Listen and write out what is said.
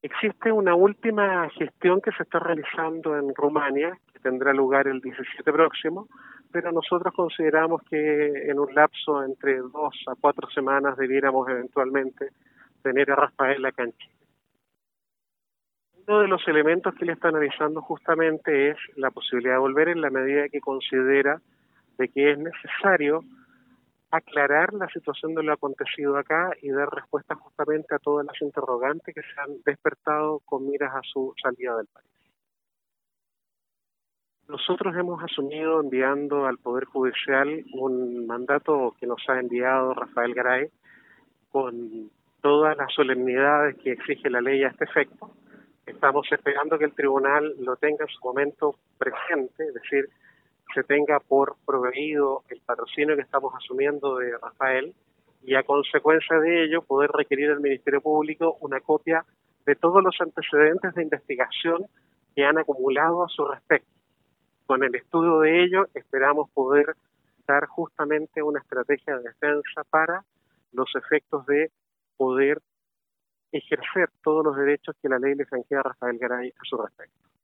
Existe una última gestión que se está realizando en Rumania, que tendrá lugar el 17 próximo, pero nosotros consideramos que en un lapso entre 2 a 4 semanas debiéramos eventualmente tener a Rafael acá en Chile. Uno de los elementos que él está analizando justamente es la posibilidad de volver en la medida que considera de que es necesario aclarar la situación de lo acontecido acá y dar respuesta justamente a todas las interrogantes que se han despertado con miras a su salida del país. Nosotros hemos asumido enviando al Poder Judicial un mandato que nos ha enviado Rafael Garay con todas las solemnidades que exige la ley a este efecto. Estamos esperando que el tribunal lo tenga en su momento presente, es decir, se tenga por proveído el patrocinio que estamos asumiendo de Rafael y a consecuencia de ello poder requerir al Ministerio Público una copia de todos los antecedentes de investigación que han acumulado a su respecto. Con el estudio de ello esperamos poder dar justamente una estrategia de defensa para los efectos de poder ejercer todos los derechos que la ley le franquea a Rafael Garay a su respecto.